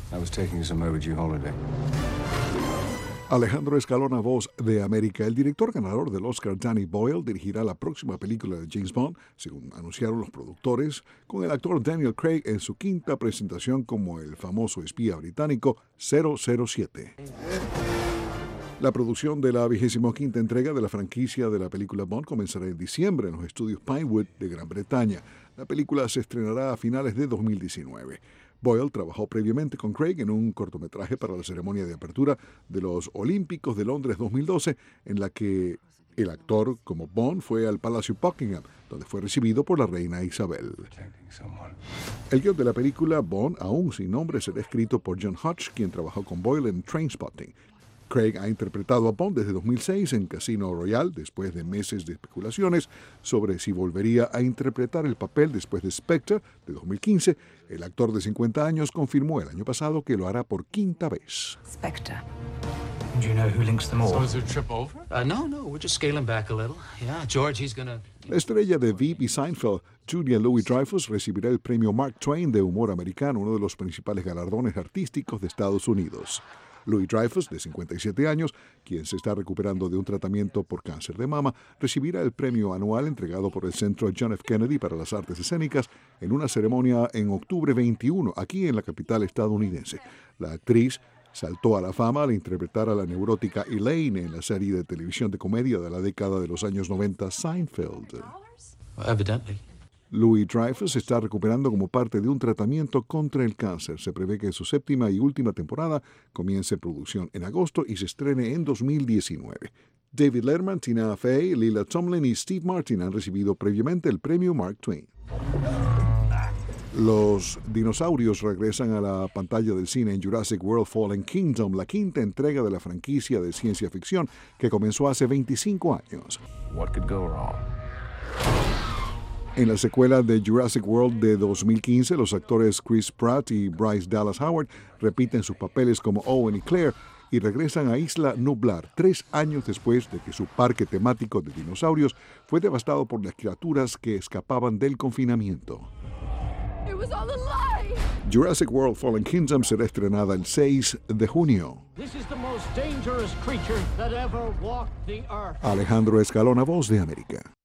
I was taking some overdue holiday. Alejandro Escalona, voz de América. El director ganador del Oscar, Danny Boyle, dirigirá la próxima película de James Bond, según anunciaron los productores, con el actor Daniel Craig en su quinta presentación como el famoso espía británico 007. La producción de la 25ª entrega de la franquicia de la película Bond comenzará en diciembre en los estudios Pinewood de Gran Bretaña. La película se estrenará a finales de 2019. Boyle trabajó previamente con Craig en un cortometraje para la ceremonia de apertura de los Olímpicos de Londres 2012, en la que el actor, como Bond, fue al Palacio Buckingham, donde fue recibido por la reina Isabel. El guion de la película Bond, aún sin nombre, será escrito por John Hodge, quien trabajó con Boyle en Trainspotting. Craig ha interpretado a Bond desde 2006 en Casino Royale, después de meses de especulaciones sobre si volvería a interpretar el papel después de Spectre, de 2015. El actor de 50 años confirmó el año pasado que lo hará por quinta vez. Spectre. Do you know who links them all? So is there a trip over? No, we're just scaling back a little. Yeah, George, he's gonna... La estrella de Veep y Seinfeld, Julia Louis-Dreyfus, recibirá el premio Mark Twain de humor americano, uno de los principales galardones artísticos de Estados Unidos. Louis-Dreyfus, de 57 años, quien se está recuperando de un tratamiento por cáncer de mama, recibirá el premio anual entregado por el Centro John F. Kennedy para las Artes Escénicas en una ceremonia en octubre 21, aquí en la capital estadounidense. La actriz saltó a la fama al interpretar a la neurótica Elaine en la serie de televisión de comedia de la década de los años 90, Seinfeld. Well, evidently. Louis-Dreyfus se está recuperando como parte de un tratamiento contra el cáncer. Se prevé que su séptima y última temporada comience producción en agosto y se estrene en 2019. David Letterman, Tina Fey, Lila Tomlin y Steve Martin han recibido previamente el premio Mark Twain. Los dinosaurios regresan a la pantalla del cine en Jurassic World Fallen Kingdom, la quinta entrega de la franquicia de ciencia ficción que comenzó hace 25 años. What could go wrong? En la secuela de Jurassic World de 2015, los actores Chris Pratt y Bryce Dallas Howard repiten sus papeles como Owen y Claire y regresan a Isla Nublar 3 años después de que su parque temático de dinosaurios fue devastado por las criaturas que escapaban del confinamiento. It was all a lie. Jurassic World Fallen Kingdom será estrenada el 6 de junio. This is the most dangerous creature that ever walked the earth. Alejandro Escalona, voz de América.